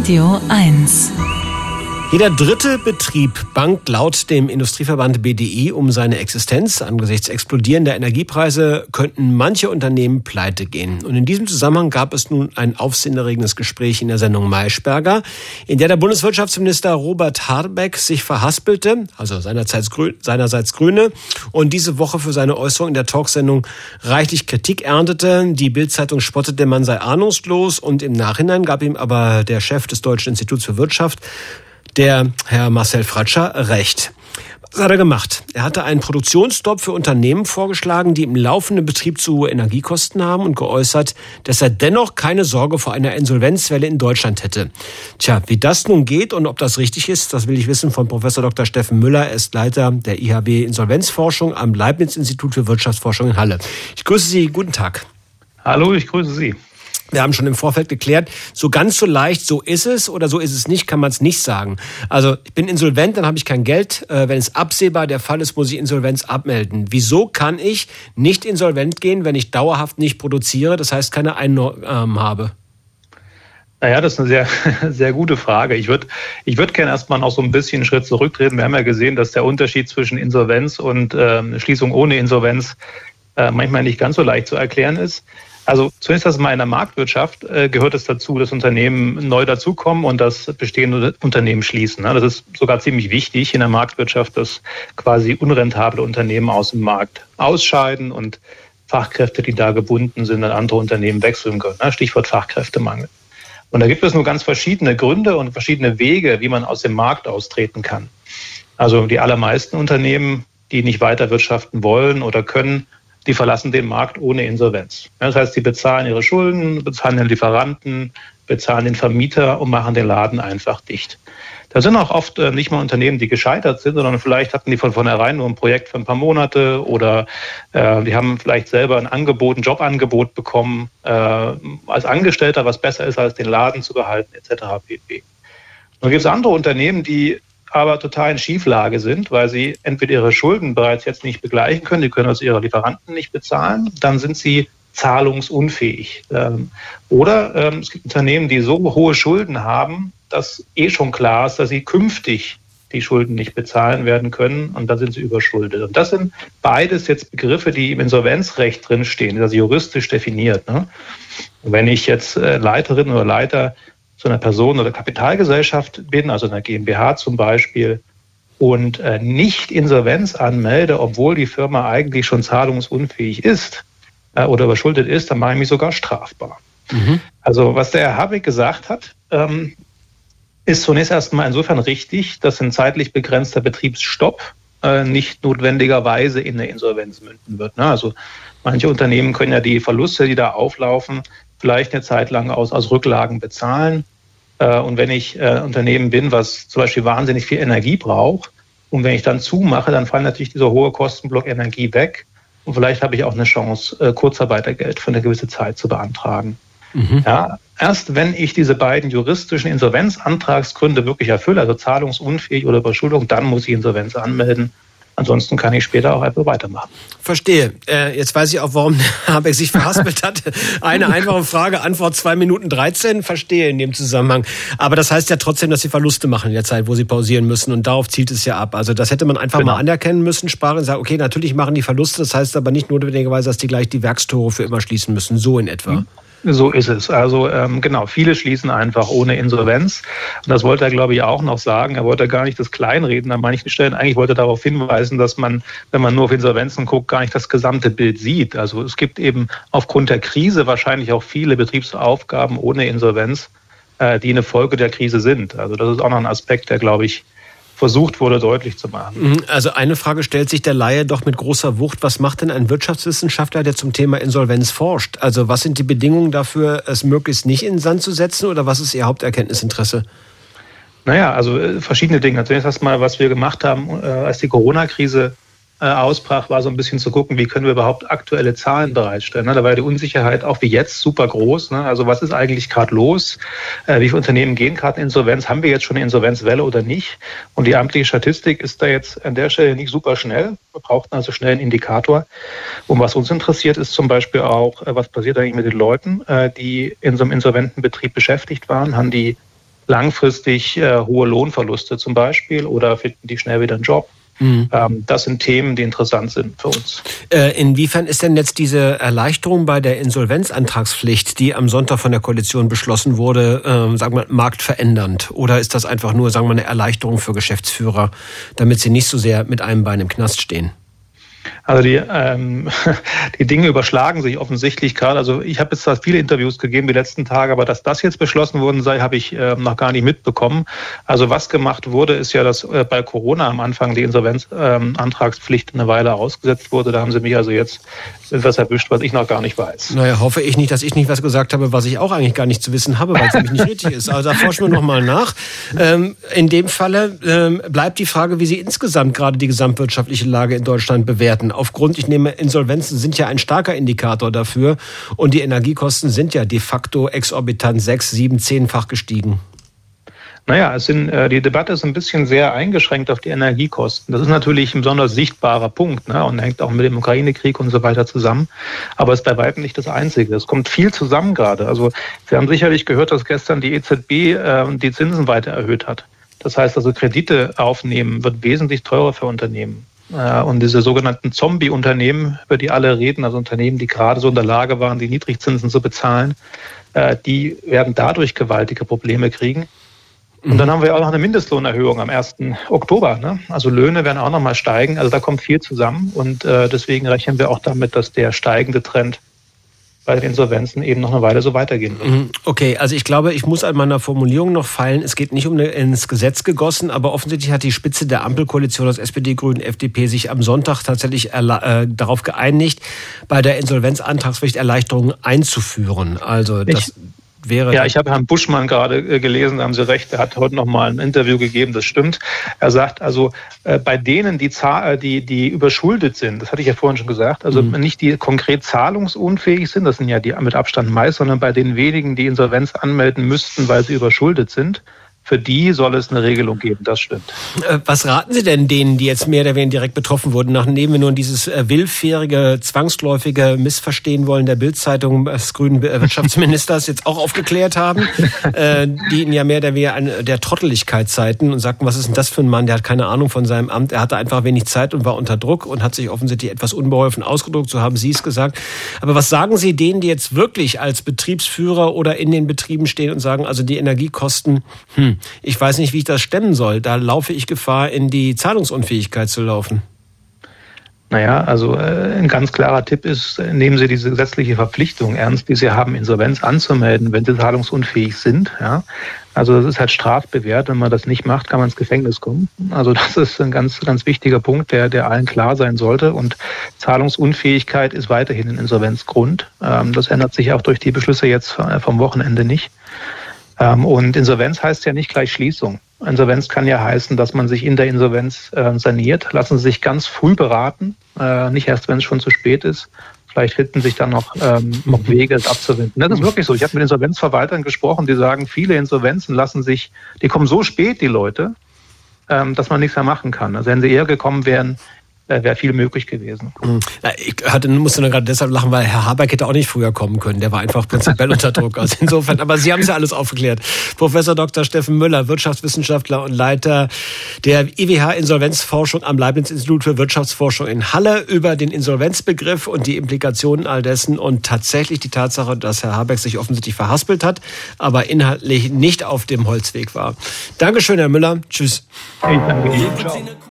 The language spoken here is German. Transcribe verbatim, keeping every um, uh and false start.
Radio eins. Jeder dritte Betrieb bangt laut dem Industrieverband B D I um seine Existenz. Angesichts explodierender Energiepreise könnten manche Unternehmen pleite gehen. Und in diesem Zusammenhang gab es nun ein aufsehenerregendes Gespräch in der Sendung Maischberger, in der der Bundeswirtschaftsminister Robert Habeck sich verhaspelte, also seinerseits, Grün, seinerseits Grüne, und diese Woche für seine Äußerung in der Talksendung reichlich Kritik erntete. Die Bild-Zeitung spottete, der Mann sei ahnungslos, und im Nachhinein gab ihm aber der Chef des Deutschen Instituts für Wirtschaft, der Herr Marcel Fratscher, recht. Was hat er gemacht? Er hatte einen Produktionsstopp für Unternehmen vorgeschlagen, die im laufenden Betrieb zu hohe Energiekosten haben, und geäußert, dass er dennoch keine Sorge vor einer Insolvenzwelle in Deutschland hätte. Tja, wie das nun geht und ob das richtig ist, das will ich wissen von Professor Doktor Steffen Müller. Er ist Leiter der I H B Insolvenzforschung am Leibniz-Institut für Wirtschaftsforschung in Halle. Ich grüße Sie, guten Tag. Hallo, ich grüße Sie. Wir haben schon im Vorfeld geklärt, so ganz so leicht, so ist es oder so ist es nicht, kann man es nicht sagen. Also ich bin insolvent, dann habe ich kein Geld. Äh, wenn es absehbar der Fall ist, muss ich Insolvenz abmelden. Wieso kann ich nicht insolvent gehen, wenn ich dauerhaft nicht produziere, das heißt keine Einnahmen habe? Naja, das ist eine sehr, sehr gute Frage. Ich würde ich würd gerne erstmal noch so ein bisschen einen Schritt zurücktreten. Wir haben ja gesehen, dass der Unterschied zwischen Insolvenz und äh, Schließung ohne Insolvenz äh, manchmal nicht ganz so leicht zu erklären ist. Also zunächst erstmal in der Marktwirtschaft äh, gehört es dazu, dass Unternehmen neu dazukommen und dass bestehende Unternehmen schließen. Ne? Das ist sogar ziemlich wichtig in der Marktwirtschaft, dass quasi unrentable Unternehmen aus dem Markt ausscheiden und Fachkräfte, die da gebunden sind, an andere Unternehmen wechseln können. Ne? Stichwort Fachkräftemangel. Und da gibt es nur ganz verschiedene Gründe und verschiedene Wege, wie man aus dem Markt austreten kann. Also die allermeisten Unternehmen, die nicht weiter wirtschaften wollen oder können, die verlassen den Markt ohne Insolvenz. Das heißt, sie bezahlen ihre Schulden, bezahlen den Lieferanten, bezahlen den Vermieter und machen den Laden einfach dicht. Da sind auch oft nicht mal Unternehmen, die gescheitert sind, sondern vielleicht hatten die von vornherein nur ein Projekt für ein paar Monate oder äh, die haben vielleicht selber ein Angebot, ein Jobangebot bekommen äh, als Angestellter, was besser ist, als den Laden zu behalten, et cetera pp. Dann gibt es andere Unternehmen, die aber total in Schieflage sind, weil sie entweder ihre Schulden bereits jetzt nicht begleichen können, die können also ihre Lieferanten nicht bezahlen, dann sind sie zahlungsunfähig. Oder es gibt Unternehmen, die so hohe Schulden haben, dass eh schon klar ist, dass sie künftig die Schulden nicht bezahlen werden können, und dann sind sie überschuldet. Und das sind beides jetzt Begriffe, die im Insolvenzrecht drinstehen, das ist juristisch definiert. Ne? Und wenn ich jetzt Leiterin oder Leiter zu einer Person- oder Kapitalgesellschaft bin, also einer GmbH zum Beispiel, und äh, nicht Insolvenz anmelde, obwohl die Firma eigentlich schon zahlungsunfähig ist äh, oder überschuldet ist, dann mache ich mich sogar strafbar. Mhm. Also was der Herr Habeck gesagt hat, ähm, ist zunächst erstmal insofern richtig, dass ein zeitlich begrenzter Betriebsstopp äh, nicht notwendigerweise in eine Insolvenz münden wird. Ne? Also manche Unternehmen können ja die Verluste, die da auflaufen, vielleicht eine Zeit lang aus, aus Rücklagen bezahlen. Äh, und wenn ich äh, Unternehmen bin, was zum Beispiel wahnsinnig viel Energie braucht, und wenn ich dann zumache, dann fallen natürlich dieser hohe Kostenblock Energie weg. Und vielleicht habe ich auch eine Chance, äh, Kurzarbeitergeld für eine gewisse Zeit zu beantragen. Mhm. Ja, erst wenn ich diese beiden juristischen Insolvenzantragsgründe wirklich erfülle, also zahlungsunfähig oder Überschuldung, dann muss ich Insolvenz anmelden. Ansonsten kann ich später auch einfach weitermachen. Verstehe. Äh, jetzt weiß ich auch, warum Habeck sich verhaspelt hat. Eine einfache Frage, Antwort zwei Minuten dreizehn. Verstehe in dem Zusammenhang. Aber das heißt ja trotzdem, dass sie Verluste machen in der Zeit, wo sie pausieren müssen. Und darauf zielt es ja ab. Also das hätte man einfach genau. mal anerkennen müssen, sparen und sagen, okay, natürlich machen die Verluste. Das heißt aber nicht notwendigerweise, dass die gleich die Werkstore für immer schließen müssen. So in etwa. Mhm. So ist es. Also ähm, genau, viele schließen einfach ohne Insolvenz. Und das wollte er, glaube ich, auch noch sagen. Er wollte gar nicht das Kleinreden an manchen Stellen. Eigentlich wollte er darauf hinweisen, dass man, wenn man nur auf Insolvenzen guckt, gar nicht das gesamte Bild sieht. Also es gibt eben aufgrund der Krise wahrscheinlich auch viele Betriebsaufgaben ohne Insolvenz, äh, die eine Folge der Krise sind. Also das ist auch noch ein Aspekt, der, glaube ich, versucht wurde, deutlich zu machen. Also eine Frage stellt sich der Laie doch mit großer Wucht. Was macht denn ein Wirtschaftswissenschaftler, der zum Thema Insolvenz forscht? Also was sind die Bedingungen dafür, es möglichst nicht in den Sand zu setzen, oder was ist Ihr Haupterkenntnisinteresse? Naja, also äh, verschiedene Dinge. Zunächst erstmal, was wir gemacht haben, äh, als die Corona-Krise äh, ausbrach, war so ein bisschen zu gucken, wie können wir überhaupt aktuelle Zahlen bereitstellen. Ne? Da war die Unsicherheit auch wie jetzt super groß. Ne? Also was ist eigentlich gerade los? Äh, wie viele Unternehmen gehen gerade in Insolvenz? Haben wir jetzt schon eine Insolvenzwelle oder nicht? Und die amtliche Statistik ist da jetzt an der Stelle nicht super schnell. Wir brauchten also schnell einen Indikator. Und was uns interessiert, ist zum Beispiel auch, äh, was passiert eigentlich mit den Leuten, äh, die in so einem insolventen Betrieb beschäftigt waren? Haben die langfristig äh, hohe Lohnverluste zum Beispiel oder finden die schnell wieder einen Job. Mhm. Ähm, das sind Themen, die interessant sind für uns. Äh, inwiefern ist denn jetzt diese Erleichterung bei der Insolvenzantragspflicht, die am Sonntag von der Koalition beschlossen wurde, äh, sagen wir, marktverändernd? Oder ist das einfach nur, sagen wir, eine Erleichterung für Geschäftsführer, damit sie nicht so sehr mit einem Bein im Knast stehen? Also die, ähm, die Dinge überschlagen sich offensichtlich gerade. Also ich habe jetzt zwar viele Interviews gegeben die letzten Tage, aber dass das jetzt beschlossen worden sei, habe ich äh, noch gar nicht mitbekommen. Also was gemacht wurde, ist ja, dass äh, bei Corona am Anfang die Insolvenzantragspflicht ähm, eine Weile ausgesetzt wurde. Da haben sie mich also jetzt etwas erwischt, was ich noch gar nicht weiß. Naja, hoffe ich nicht, dass ich nicht was gesagt habe, was ich auch eigentlich gar nicht zu wissen habe, weil es nämlich nicht richtig ist. Also da forschen wir nochmal nach. Ähm, in dem Falle ähm, bleibt die Frage, wie Sie insgesamt gerade die gesamtwirtschaftliche Lage in Deutschland bewerten. Aufgrund, ich nehme, Insolvenzen sind ja ein starker Indikator dafür und die Energiekosten sind ja de facto exorbitant sechs, sieben, zehnfach gestiegen. Naja, es sind, äh, die Debatte ist ein bisschen sehr eingeschränkt auf die Energiekosten. Das ist natürlich ein besonders sichtbarer Punkt, ne, und hängt auch mit dem Ukraine-Krieg und so weiter zusammen. Aber es ist bei weitem nicht das Einzige. Es kommt viel zusammen gerade. Also Sie haben sicherlich gehört, dass gestern die E Z B äh, die Zinsen weiter erhöht hat. Das heißt also, Kredite aufnehmen wird wesentlich teurer für Unternehmen. Und diese sogenannten Zombie-Unternehmen, über die alle reden, also Unternehmen, die gerade so in der Lage waren, die Niedrigzinsen zu bezahlen, die werden dadurch gewaltige Probleme kriegen. Und dann haben wir auch noch eine Mindestlohnerhöhung am ersten Oktober. Ne? Also Löhne werden auch noch mal steigen. Also da kommt viel zusammen. Und deswegen rechnen wir auch damit, dass der steigende Trend bei den Insolvenzen eben noch eine Weile so weitergehen wird. Okay, also ich glaube, ich muss an meiner Formulierung noch feilen. Es geht nicht um eine ins Gesetz gegossen, aber offensichtlich hat die Spitze der Ampelkoalition aus S P D, Grünen, F D P sich am Sonntag tatsächlich erla- äh, darauf geeinigt, bei der Insolvenzantragspflicht Erleichterungen einzuführen. Also das... Ich Wäre ja, ich habe Herrn Buschmann gerade gelesen, da haben Sie recht, er hat heute noch mal ein Interview gegeben, das stimmt. Er sagt also, äh, bei denen, die, die, die überschuldet sind, das hatte ich ja vorhin schon gesagt, also mhm. nicht die konkret zahlungsunfähig sind, das sind ja die mit Abstand meist, sondern bei den wenigen, die Insolvenz anmelden müssten, weil sie überschuldet sind. Für die soll es eine Regelung geben, das stimmt. Was raten Sie denn denen, die jetzt mehr oder weniger direkt betroffen wurden, nachdem wir nun dieses willfährige, zwangsläufige Missverstehen wollen der Bild-Zeitung des grünen Wirtschaftsministers jetzt auch aufgeklärt haben, die ihn ja mehr oder weniger an der Trotteligkeit zeigten und sagten, was ist denn das für ein Mann, der hat keine Ahnung von seinem Amt, er hatte einfach wenig Zeit und war unter Druck und hat sich offensichtlich etwas unbeholfen ausgedrückt, so haben Sie es gesagt. Aber was sagen Sie denen, die jetzt wirklich als Betriebsführer oder in den Betrieben stehen und sagen, also die Energiekosten, hm, ich weiß nicht, wie ich das stemmen soll. Da laufe ich Gefahr, in die Zahlungsunfähigkeit zu laufen. Naja, also äh, ein ganz klarer Tipp ist, nehmen Sie diese gesetzliche Verpflichtung ernst, die Sie haben, Insolvenz anzumelden, wenn Sie zahlungsunfähig sind. Ja? Also das ist halt strafbewehrt. Wenn man das nicht macht, kann man ins Gefängnis kommen. Also das ist ein ganz, ganz wichtiger Punkt, der, der allen klar sein sollte. Und Zahlungsunfähigkeit ist weiterhin ein Insolvenzgrund. Ähm, das ändert sich auch durch die Beschlüsse jetzt vom Wochenende nicht. Und Insolvenz heißt ja nicht gleich Schließung. Insolvenz kann ja heißen, dass man sich in der Insolvenz äh, saniert. Lassen Sie sich ganz früh beraten, äh, nicht erst, wenn es schon zu spät ist. Vielleicht finden sich dann noch, ähm, noch Wege, es abzuwenden. Das ist wirklich so. Ich habe mit Insolvenzverwaltern gesprochen, die sagen, viele Insolvenzen lassen sich, die kommen so spät, die Leute, ähm, dass man nichts mehr machen kann. Also wenn sie eher gekommen wären, wäre viel möglich gewesen. Ich hatte, musste nur gerade deshalb lachen, weil Herr Habeck hätte auch nicht früher kommen können. Der war einfach prinzipiell unter Druck. Also insofern, aber Sie haben es ja alles aufgeklärt. Professor Doktor Steffen Müller, Wirtschaftswissenschaftler und Leiter der I W H-Insolvenzforschung am Leibniz-Institut für Wirtschaftsforschung in Halle über den Insolvenzbegriff und die Implikationen all dessen und tatsächlich die Tatsache, dass Herr Habeck sich offensichtlich verhaspelt hat, aber inhaltlich nicht auf dem Holzweg war. Dankeschön, Herr Müller. Tschüss. Ich danke Ihnen. Ciao.